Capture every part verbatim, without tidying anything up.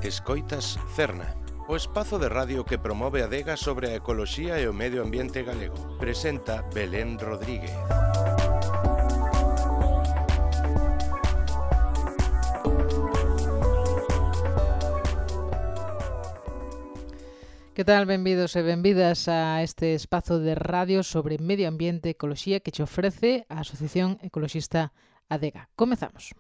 Escoitas Cerna, o espazo de radio que promove a adega sobre a ecoloxía e o medio ambiente galego. Presenta Belén Rodríguez. Que tal? Benvidos e benvidas a este espazo de radio sobre medio ambiente e ecoloxía que che ofrece a Asociación Ecoloxista Adega. Comezamos.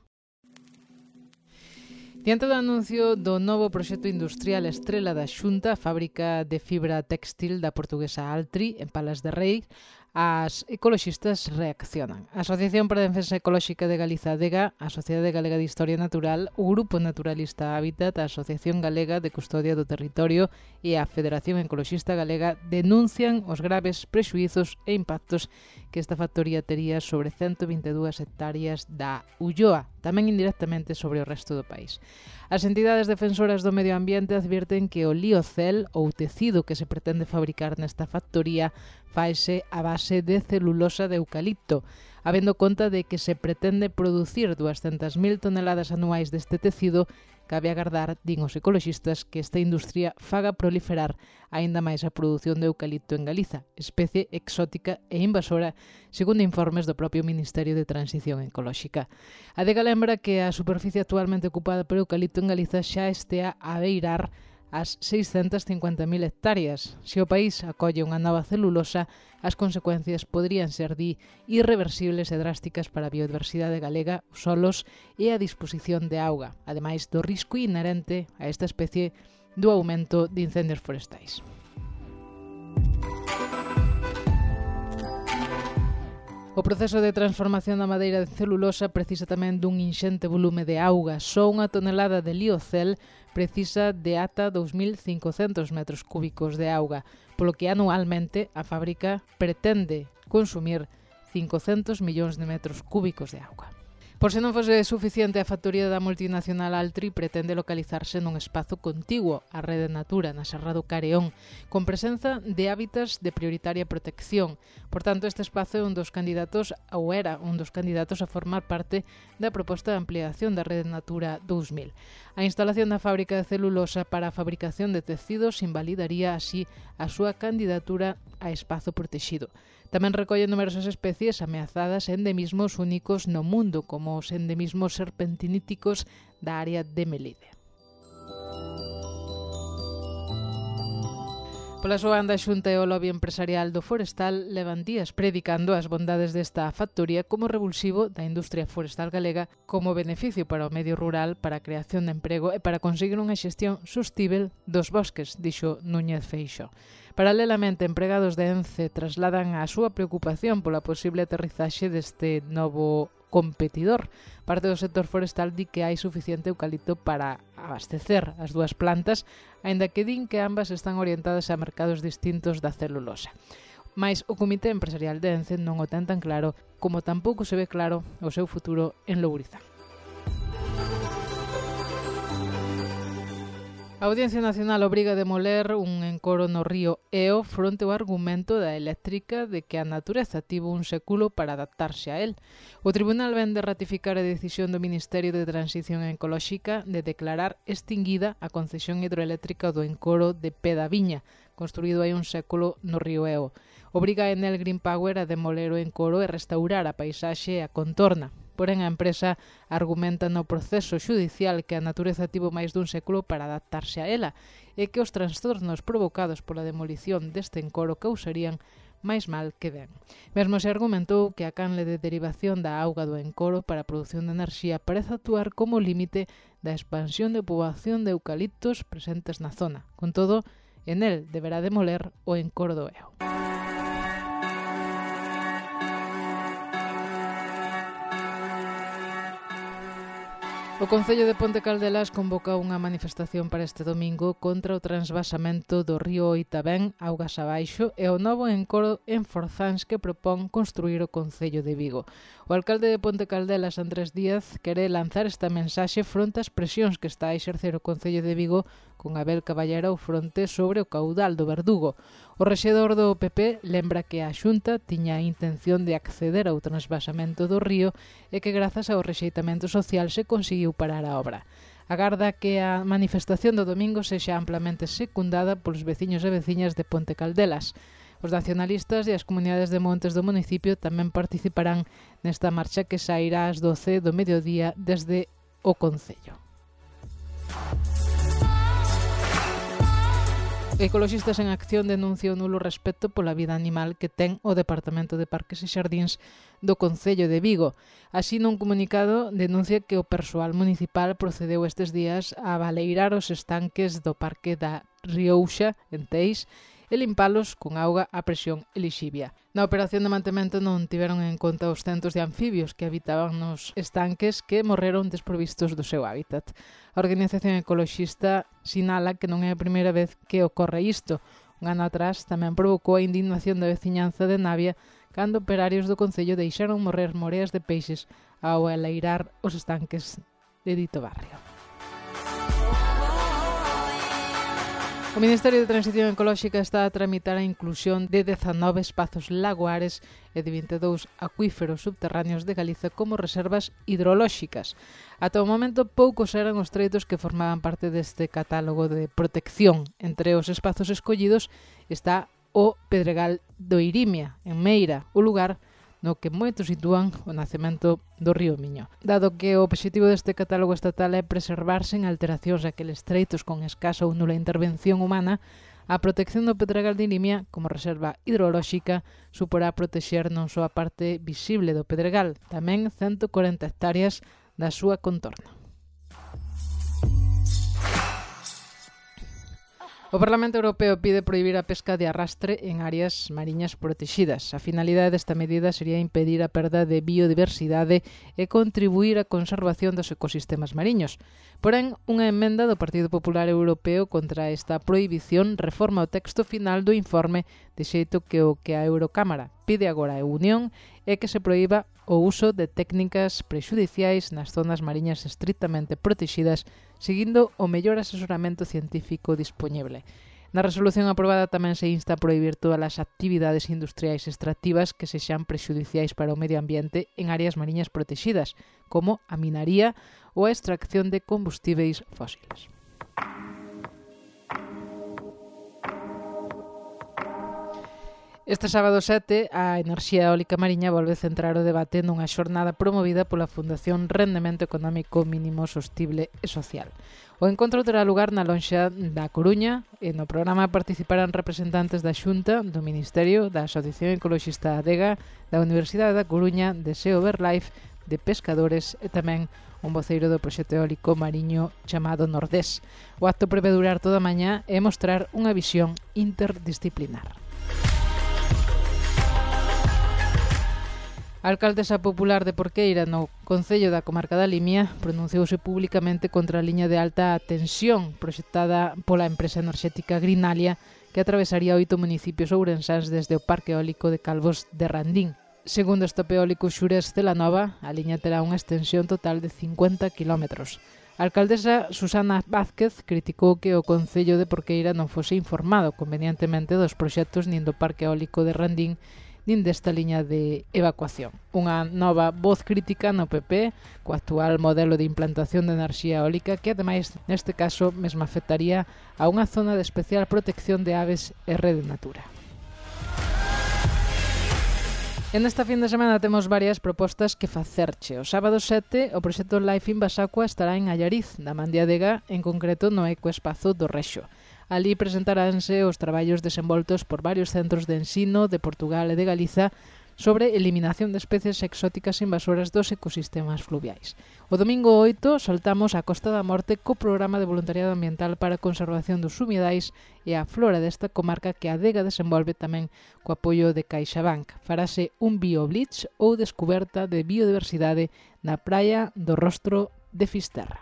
Diante do anuncio do novo proxecto industrial Estrela da Xunta, a fábrica de fibra textil da portuguesa Altri, en Palas de Rei, as ecoloxistas reaccionan. A Asociación para a Defensa Ecolóxica de Galiza Adega, a Sociedade Galega de Historia Natural, o Grupo Naturalista Hábitat, a Asociación Galega de Custodia do Territorio e a Federación Ecoloxista Galega denuncian os graves prexuízos e impactos que esta factoría tería sobre ciento vinte e dúas hectáreas da Ulloa, tamén indirectamente sobre o resto do país. As entidades defensoras do medio ambiente advirten que o liocel, ou tecido que se pretende fabricar nesta factoría, faise a base de celulosa de eucalipto, habendo conta de que se pretende producir duascentas mil toneladas anuais deste tecido. Cabe agardar, din os ecoloxistas, que esta industria faga proliferar aínda máis a produción de eucalipto en Galiza, especie exótica e invasora, segundo informes do propio Ministerio de Transición Ecolóxica. A Adega lembra que a superficie actualmente ocupada por eucalipto en Galiza xa estea a beirar as seiscentas cincuenta mil hectáreas. Se o país acolle unha nova celulosa, as consecuencias poderían ser, di, irreversibles e drásticas para a biodiversidade galega, os solos e a disposición de auga, ademais do risco inherente a esta especie do aumento de incendios forestais. O proceso de transformación da madeira de celulosa precisa tamén dun inxente volume de auga. Só unha tonelada de liocel precisa de ata dous mil cincocentos metros cúbicos de auga, polo que anualmente a fábrica pretende consumir cincocentos millóns de metros cúbicos de auga. Por se non fose suficiente, a factoría da multinacional Altri pretende localizarse nun espazo contiguo á Rede Natura, na Serra do Careón, con presenza de hábitats de prioritaria protección. Por tanto, este espazo é un dos candidatos, ou era un dos candidatos a formar parte da proposta de ampliación da Rede Natura dous mil. A instalación da fábrica de celulosa para a fabricación de tecidos invalidaría así a súa candidatura a espazo protegido. Tamén recolle numerosas especies ameazadas e endemismos únicos no mundo, como os endemismos serpentiníticos da área de Melide. Pola súa banda, a Xunta e o lobby empresarial do forestal levan días predicando as bondades desta factoría como revulsivo da industria forestal galega, como beneficio para o medio rural, para a creación de emprego e para conseguir unha xestión sustível dos bosques, dixo Núñez Feixóo. Paralelamente, empregados de ENCE trasladan a súa preocupación pola posible aterrizaxe deste novo competidor. Parte do sector forestal di que hai suficiente eucalipto para abastecer as dúas plantas, aínda que din que ambas están orientadas a mercados distintos da celulosa. Mais o Comité Empresarial de ENCE non o ten tan claro, como tampouco se ve claro o seu futuro en Lourizán. A Audiencia Nacional obriga a demoler un encoro no río Eo fronte ao argumento da eléctrica de que a natureza tivo un século para adaptarse a él. O Tribunal ven de ratificar a decisión do Ministerio de Transición Ecolóxica de declarar extinguida a concesión hidroeléctrica do encoro de Pé da Viña, construído hai un século no río Eo. Obriga a Enel Green Power a demoler o encoro e restaurar a paisaxe e a contorna. Porén, a empresa argumenta no proceso xudicial que a natureza tivo máis dun século para adaptarse a ela e que os trastornos provocados pola demolición deste encoro causarían máis mal que ben. Mesmo se argumentou que a canle de derivación da auga do encoro para a produción de enerxía parece actuar como límite da expansión de poboación de eucaliptos presentes na zona. Con todo, Enel deberá demoler o encoro do Eo. O Concello de Ponte Caldelas convoca unha manifestación para este domingo contra o transvasamento do río Oitabén augas abaixo e o novo encoro en Forzáns que propón construir o Concello de Vigo. O alcalde de Ponte Caldelas, Andrés Díaz, quere lanzar esta mensaxe fronte ás presións que está a exercer o Concello de Vigo con Abel Caballera ao fronte sobre o caudal do Verdugo. O rexedor do P P lembra que a Xunta tiña a intención de acceder ao transvasamento do río e que grazas ao rexeitamento social se conseguiu parar a obra. Agarda que a manifestación do domingo sexa amplamente secundada polos veciños e veciñas de Ponte Caldelas. Os nacionalistas e as comunidades de montes do municipio tamén participarán nesta marcha que sairá ás doce do mediodía desde o concello. Ecoloxistas en Acción denuncia o nulo respecto pola vida animal que ten o Departamento de Parques e Xardíns do Concello de Vigo. Así, nun comunicado, denuncia que o persoal municipal procedeu estes días a baleirar os estanques do Parque da Riouxa, en Teis, e limpalos con auga a presión elixibia. Na operación de mantemento non tiveron en conta os centos de anfibios que habitaban nos estanques que morreron desprovistos do seu hábitat. A organización ecoloxista sinala que non é a primeira vez que ocorre isto. Un ano atrás tamén provocou a indignación da veciñanza de Navia cando operarios do concello deixaron morrer moreas de peixes ao aleirar os estanques de dito barrio. O Ministerio de Transición Ecolóxica está a tramitar a inclusión de dezanove espazos lagoares e de vinte e dous acuíferos subterráneos de Galiza como reservas hidrolóxicas. Ata o momento, poucos eran os treitos que formaban parte deste catálogo de protección. Entre os espazos escollidos está o Pedregal do Irimia, en Meira, o lugar no que moitos sitúan o nacemento do río Miño. Dado que o obxectivo deste catálogo estatal é preservarse en alteracións aqueles treitos con escasa ou nula intervención humana, a protección do Pedregal de Irimia como reserva hidrolóxica suporá protexer non só a parte visible do Pedregal, tamén ciento corenta hectáreas da súa contorna. O Parlamento Europeo pide prohibir a pesca de arrastre en áreas mariñas protegidas. A finalidade desta medida sería impedir a perda de biodiversidade e contribuir á conservación dos ecosistemas mariños. Porén, unha emenda do Partido Popular Europeo contra esta prohibición reforma o texto final do informe de xeito que o que a Eurocámara pide agora a Unión é que se proíba o uso de técnicas prexudiciais nas zonas mariñas estritamente protegidas, seguindo o mellor asesoramento científico dispoñible. Na resolución aprobada tamén se insta a prohibir todas as actividades industriais extractivas que sexan prexudiciais para o medio ambiente en áreas mariñas protegidas, como a minaría ou a extracción de combustíveis fósiles. Este sábado sete, a enerxía eólica mariña volve centrar o debate nunha xornada promovida pola Fundación Rendemento Económico Mínimo Sostible e Social. O encontro terá lugar na lonxa da Coruña e no programa participarán representantes da Xunta, do Ministerio, da Asociación Ecoloxista Adega, da Universidade da Coruña, de SEO Verlife, de pescadores e tamén un voceiro do proxecto eólico mariño chamado Nordés. O acto prevé durar toda a mañá e mostrar unha visión interdisciplinar. A alcaldesa popular de Porqueira, no Concello da Comarca da Limia, pronunciouse públicamente contra a liña de alta tensión proxectada pola empresa enerxética Greenalia, que atravesaría oito municipios ourensáns desde o Parque Eólico de Calvos de Randín. Segundo o Stop Eólico Xurés Celanova, a liña terá unha extensión total de cincuenta kilómetros. A alcaldesa Susana Vázquez criticou que o Concello de Porqueira non fose informado convenientemente dos proxectos nin do Parque Eólico de Randín nin desta liña de evacuación. Unha nova voz crítica no P P co actual modelo de implantación de enerxía eólica que, ademais, neste caso, mesmo afectaría a unha zona de especial protección de aves e rede natura. En esta fin de semana temos varias propostas que facerche. O sábado sete, o proxecto Life in Basacua estará en Allariz, na Man de Adega, en concreto no Ecoespazo do Rexo. Alí presentaránse os traballos desenvoltos por varios centros de ensino de Portugal e de Galiza sobre eliminación de especies exóticas invasoras dos ecosistemas fluviais. O domingo oito soltamos a Costa da Morte co programa de voluntariado ambiental para a conservación dos humidais e a flora desta comarca que a Adega desenvolve tamén co apoio de CaixaBank. Farase un bioblitz ou descoberta de biodiversidade na praia do Rostro de Fisterra.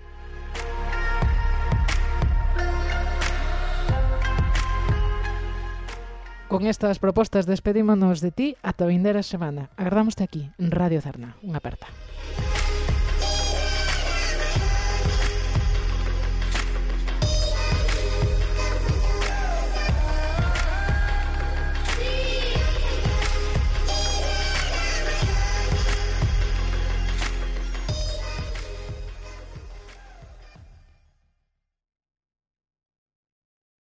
Con estas propostas despedímonos de ti ata a vindeira semana. Agardámoste aquí, en Radio Cerna. Unha aperta.